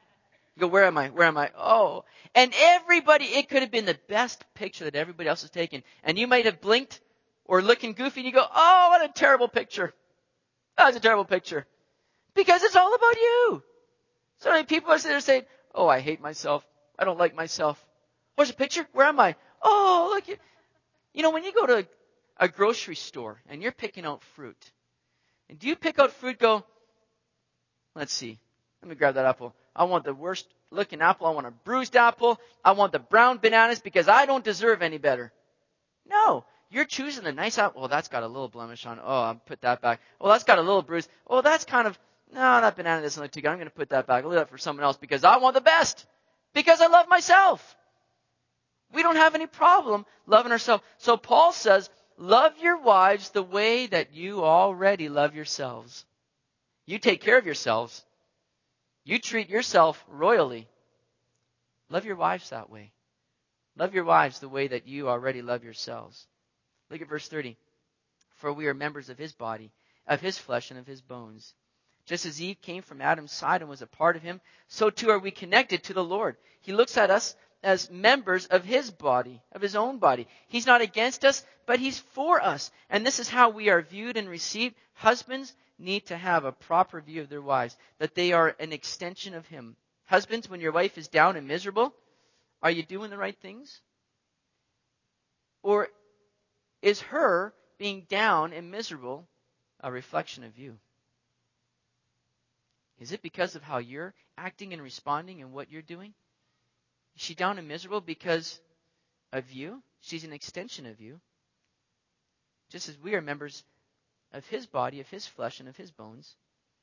You go, where am I? Where am I? Oh. And everybody, it could have been the best picture that everybody else has taken. And you might have blinked or looking goofy and you go, oh, what a terrible picture. That's a terrible picture. Because it's all about you. So many people are sitting there saying, oh, I hate myself. I don't like myself. Where's the picture? Where am I? Oh, look. You know, when you go to a grocery store and you're picking out fruit, and do you pick out fruit, go, let's see, let me grab that apple. I want the worst looking apple. I want a bruised apple. I want the brown bananas because I don't deserve any better. No, you're choosing the nice apple. Well, that's got a little blemish on it. Oh, I'll put that back. Oh, that's got a little bruise. Oh, that's kind of, no, that banana doesn't look too good. I'm going to put that back. I'll leave that for someone else because I want the best. Because I love myself. We don't have any problem loving ourselves. So Paul says, love your wives the way that you already love yourselves. You take care of yourselves. You treat yourself royally. Love your wives that way. Love your wives the way that you already love yourselves. Look at verse thirty. For we are members of his body, of his flesh, and of his bones. Just as Eve came from Adam's side and was a part of him, so too are we connected to the Lord. He looks at us as members of his body, of his own body. He's not against us, but he's for us. And this is how we are viewed and received. Husbands need to have a proper view of their wives, that they are an extension of him. Husbands, when your wife is down and miserable, are you doing the right things? Or is her being down and miserable a reflection of you? Is it because of how you're acting and responding and what you're doing? Is she down and miserable because of you? She's an extension of you. Just as we are members of his body, of his flesh, and of his bones.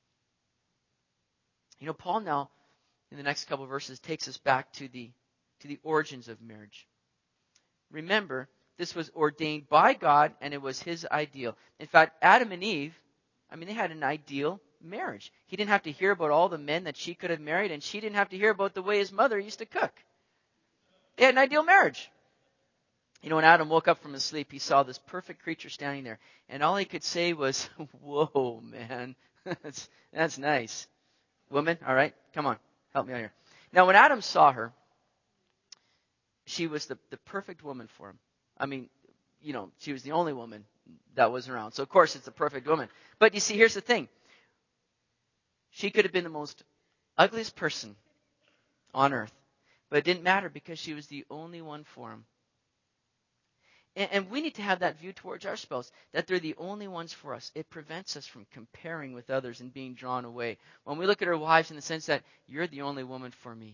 You know, Paul now, in the next couple of verses, takes us back to the, to the origins of marriage. Remember, this was ordained by God, and it was his ideal. In fact, Adam and Eve, I mean, they had an ideal marriage. He didn't have to hear about all the men that she could have married, and she didn't have to hear about the way his mother used to cook. They had an ideal marriage. You know, when Adam woke up from his sleep, he saw this perfect creature standing there. And all he could say was, whoa, man, that's, that's nice. Woman, all right, come on, help me out here. Now, when Adam saw her, she was the, the perfect woman for him. I mean, you know, she was the only woman that was around. So, of course, it's the perfect woman. But you see, here's the thing. She could have been the most ugliest person on earth. But it didn't matter because she was the only one for him. And, and we need to have that view towards our spouse, that they're the only ones for us. It prevents us from comparing with others and being drawn away. When we look at our wives in the sense that you're the only woman for me.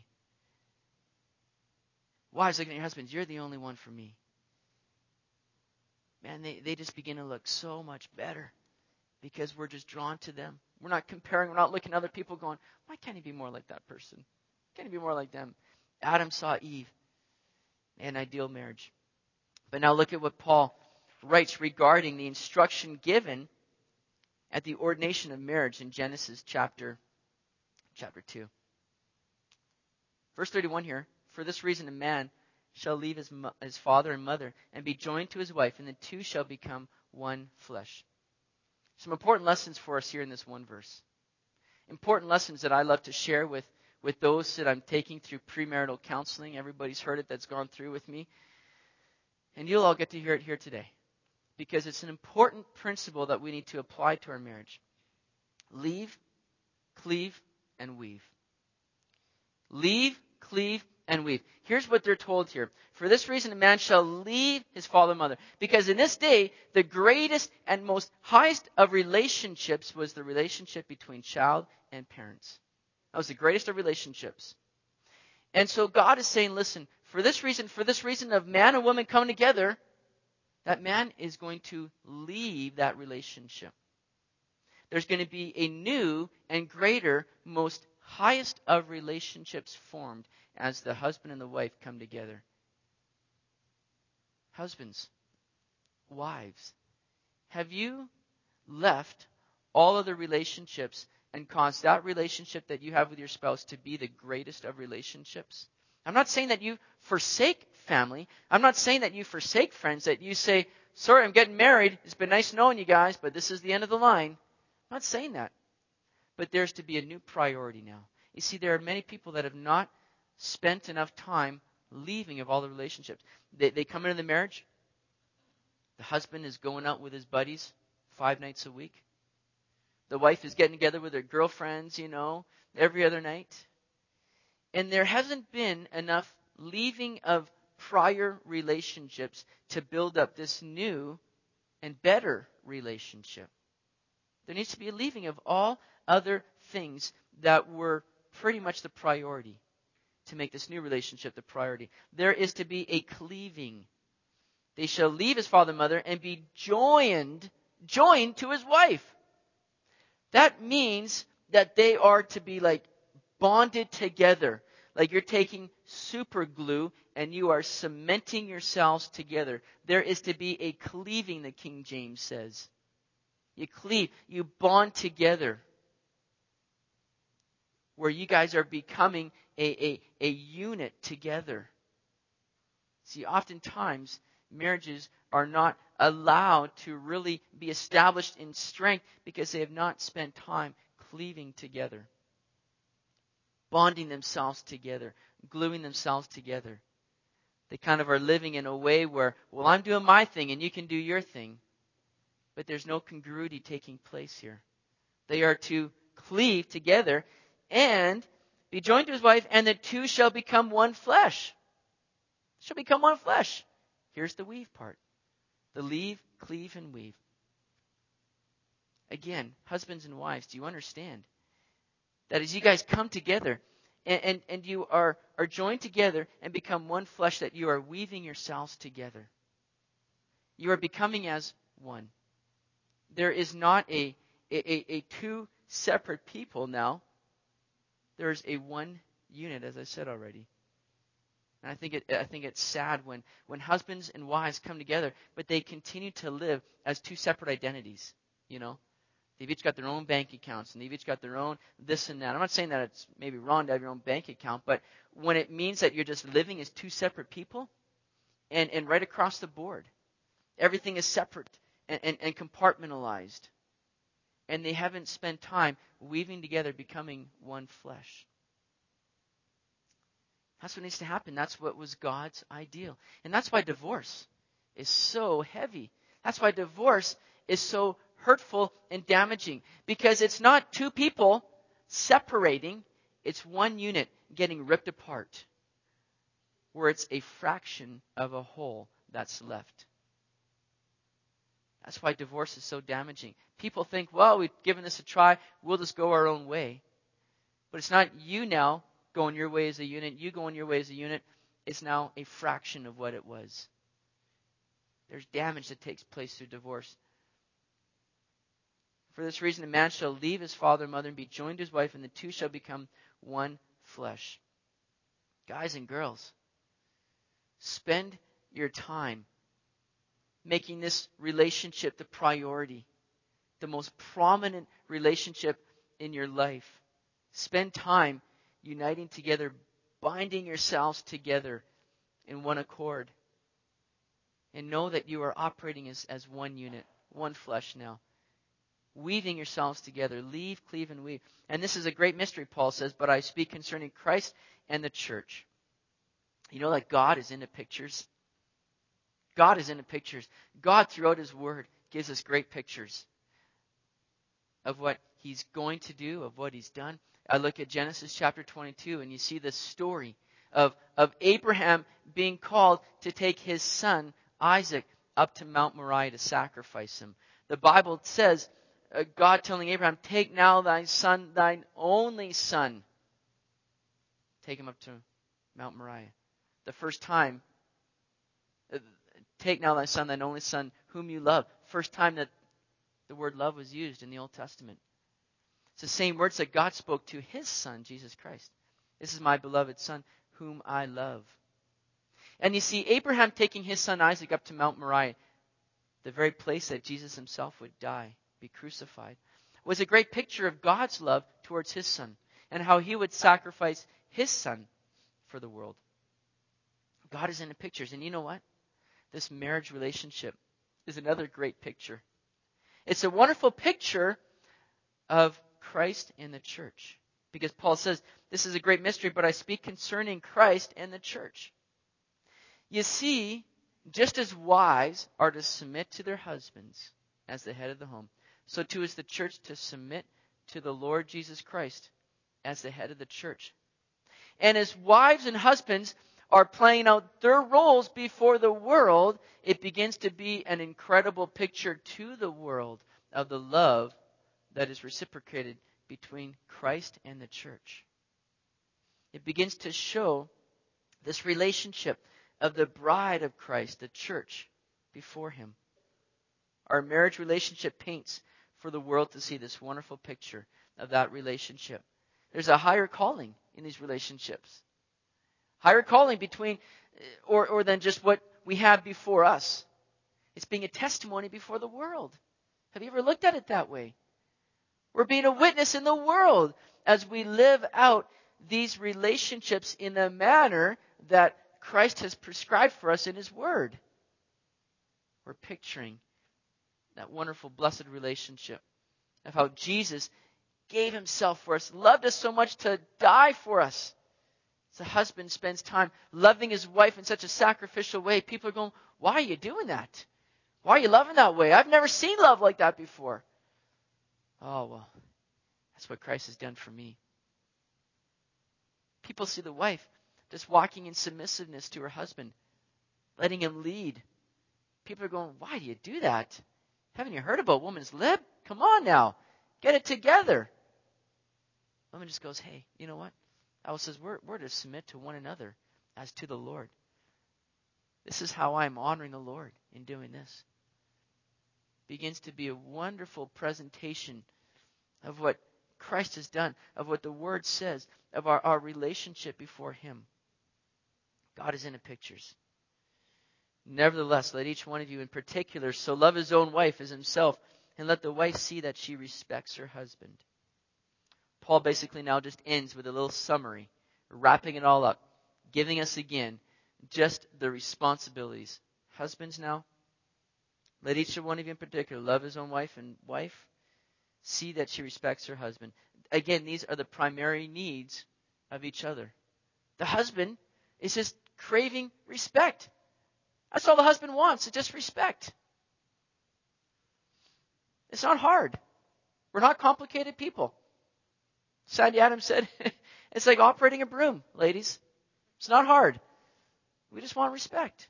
Wives looking at your husbands, you're the only one for me. Man, they, they just begin to look so much better because we're just drawn to them. We're not comparing. We're not looking at other people going, why can't he be more like that person? Can't he be more like them? Adam saw Eve, an ideal marriage. But now look at what Paul writes regarding the instruction given at the ordination of marriage in Genesis chapter, chapter two. Verse thirty-one here, for this reason a man shall leave his, mo- his father and mother and be joined to his wife, and the two shall become one flesh. Some important lessons for us here in this one verse. Important lessons that I love to share with with those that I'm taking through premarital counseling. Everybody's heard it that's gone through with me. And you'll all get to hear it here today. Because it's an important principle that we need to apply to our marriage. Leave, cleave, and weave. Leave, cleave, and weave. Here's what they're told here. For this reason, a man shall leave his father and mother. Because in this day, the greatest and most highest of relationships was the relationship between child and parents. That was the greatest of relationships. And so God is saying, listen, for this reason, for this reason of man and woman coming together, that man is going to leave that relationship. There's going to be a new and greater, most highest of relationships formed as the husband and the wife come together. Husbands, wives, have you left all other relationships and cause that relationship that you have with your spouse to be the greatest of relationships? I'm not saying that you forsake family. I'm not saying that you forsake friends, that you say, sorry, I'm getting married. It's been nice knowing you guys, but this is the end of the line. I'm not saying that. But there's to be a new priority now. You see, there are many people that have not spent enough time leaving of all the relationships. They, they come into the marriage. The husband is going out with his buddies five nights a week. The wife is getting together with her girlfriends, you know, every other night. And there hasn't been enough leaving of prior relationships to build up this new and better relationship. There needs to be a leaving of all other things that were pretty much the priority to make this new relationship the priority. There is to be a cleaving. They shall leave his father and mother and be joined, joined to his wife. That means that they are to be like bonded together. Like you're taking super glue and you are cementing yourselves together. There is to be a cleaving, the King James says. You cleave, you bond together. Where you guys are becoming a, a, a unit together. See, oftentimes, marriages are not allowed to really be established in strength because they have not spent time cleaving together. Bonding themselves together. Gluing themselves together. They kind of are living in a way where, well, I'm doing my thing and you can do your thing. But there's no congruity taking place here. They are to cleave together and be joined to his wife, and the two shall become one flesh. Shall become one flesh. Here's the weave part. The leave, cleave, and weave. Again, husbands and wives, do you understand that as you guys come together and, and, and you are, are joined together and become one flesh, that you are weaving yourselves together? You are becoming as one. There is not a, a, a two separate people now. There's a one unit, as I said already. And I think it, I think it's sad when, when husbands and wives come together, but they continue to live as two separate identities. You know, they've each got their own bank accounts, and they've each got their own this and that. I'm not saying that it's maybe wrong to have your own bank account, but when it means that you're just living as two separate people, and, and right across the board, everything is separate and, and, and compartmentalized. And they haven't spent time weaving together, becoming one flesh. That's what needs to happen. That's what was God's ideal. And that's why divorce is so heavy. That's why divorce is so hurtful and damaging. Because it's not two people separating. It's one unit getting ripped apart. Where it's a fraction of a whole that's left. That's why divorce is so damaging. People think, well, we've given this a try. We'll just go our own way. But it's not you now going your way as a unit. You going your way as a unit. It's now a fraction of what it was. There's damage that takes place through divorce. For this reason, a man shall leave his father and mother and be joined to his wife, and the two shall become one flesh. Guys and girls, spend your time making this relationship the priority, the most prominent relationship in your life. Spend time uniting together, binding yourselves together in one accord. And know that you are operating as, as one unit, one flesh now. Weaving yourselves together. Leave, cleave, and weave. And this is a great mystery, Paul says, but I speak concerning Christ and the church. You know that God is into pictures? God is into pictures. God, throughout His Word, gives us great pictures of what He's going to do, of what He's done. I look at Genesis chapter twenty-two, and you see the story of, of Abraham being called to take his son, Isaac, up to Mount Moriah to sacrifice him. The Bible says, uh, God telling Abraham, take now thy son, thine only son. Take him up to Mount Moriah. The first time, uh, take now thy son, thine only son, whom you love. First time that the word love was used in the Old Testament. It's the same words that God spoke to His Son, Jesus Christ. This is my beloved Son, whom I love. And you see, Abraham taking his son Isaac up to Mount Moriah, the very place that Jesus Himself would die, be crucified, was a great picture of God's love towards His Son and how He would sacrifice His Son for the world. God is into pictures. And you know what? This marriage relationship is another great picture. It's a wonderful picture of Christ and the church. Because Paul says, this is a great mystery, but I speak concerning Christ and the church. You see, just as wives are to submit to their husbands as the head of the home, so too is the church to submit to the Lord Jesus Christ as the head of the church. And as wives and husbands are playing out their roles before the world, it begins to be an incredible picture to the world of the love that is reciprocated between Christ and the church. It begins to show this relationship of the bride of Christ, the church, before him. Our marriage relationship paints for the world to see this wonderful picture of that relationship. There's a higher calling in these relationships. Higher calling between, or, or than just what we have before us. It's being a testimony before the world. Have you ever looked at it that way? We're being a witness in the world as we live out these relationships in the manner that Christ has prescribed for us in his word. We're picturing that wonderful, blessed relationship of how Jesus gave himself for us, loved us so much to die for us. As a husband spends time loving his wife in such a sacrificial way, people are going, why are you doing that? Why are you loving that way? I've never seen love like that before. Oh, well, that's what Christ has done for me. People see the wife just walking in submissiveness to her husband, letting him lead. People are going, why do you do that? Haven't you heard about woman's lib? Come on now. Get it together. Woman just goes, hey, you know what? The Bible says we're, we're to submit to one another as to the Lord. This is how I'm honoring the Lord in doing this. Begins to be a wonderful presentation of what Christ has done, of what the Word says, of our, our relationship before him. God is in the pictures. Nevertheless, let each one of you in particular so love his own wife as himself, and let the wife see that she respects her husband. Paul basically now just ends with a little summary, wrapping it all up, giving us again just the responsibilities. Husbands now, let each one of you in particular love his own wife, and wife, see that she respects her husband. Again, these are the primary needs of each other. The husband is just craving respect. That's all the husband wants, is just respect. It's not hard. We're not complicated people. Sandy Adams said, it's like operating a broom, ladies. It's not hard. We just want respect.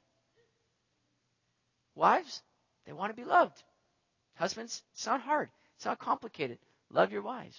Wives, they want to be loved. Husbands, it's not hard. It's not complicated. Love your wives.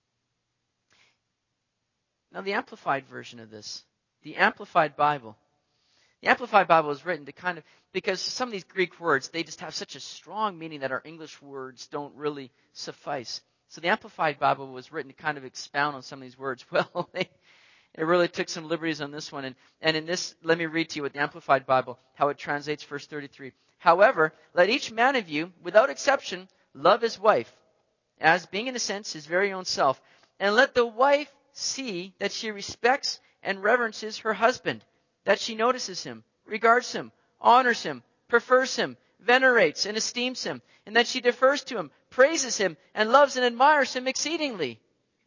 Now, the Amplified version of this, the Amplified Bible. The Amplified Bible is written to kind of, because some of these Greek words, they just have such a strong meaning that our English words don't really suffice. So the Amplified Bible was written to kind of expound on some of these words. Well, they, it really took some liberties on this one. And, and in this, let me read to you with the Amplified Bible, how it translates verse thirty-three. However, let each man of you, without exception, love his wife, as being in a sense his very own self. And let the wife see that she respects and reverences her husband, that she notices him, regards him, honors him, prefers him, venerates and esteems him, and that she defers to him, praises him, and loves and admires him exceedingly.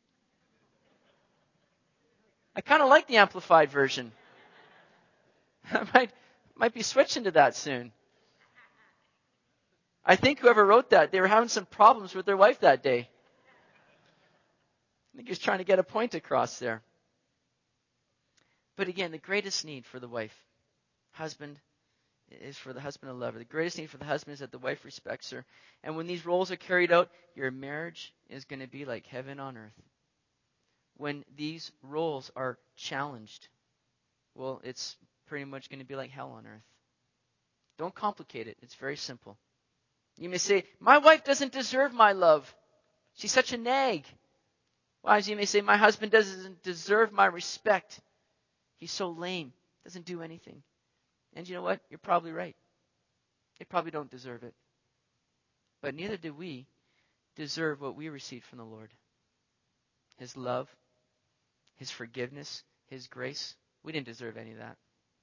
I kind of like the Amplified version. I might, might be switching to that soon. I think whoever wrote that, they were having some problems with their wife that day. I think he was trying to get a point across there. But again, the greatest need for the wife, husband, is for the husband to love her. The greatest need for the husband is that the wife respects her. And when these roles are carried out, your marriage is going to be like heaven on earth. When these roles are challenged, well, it's pretty much going to be like hell on earth. Don't complicate it. It's very simple. You may say, my wife doesn't deserve my love. She's such a nag. Wives, you may say, my husband doesn't deserve my respect. He's so lame. Doesn't do anything. And you know what? You're probably right. They probably don't deserve it. But neither do we deserve what we received from the Lord. His love, His forgiveness, His grace. We didn't deserve any of that.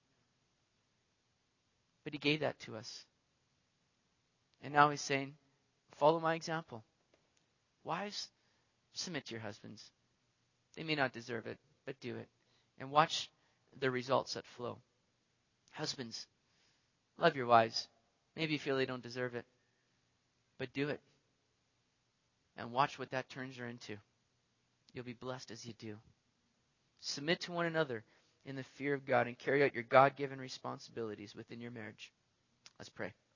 But He gave that to us. And now He's saying, follow my example. Wives, submit to your husbands. They may not deserve it, but do it. And watch the results that flow. Husbands, love your wives. Maybe you feel they don't deserve it, but do it. And watch what that turns her into. You'll be blessed as you do. Submit to one another in the fear of God and carry out your God-given responsibilities within your marriage. Let's pray.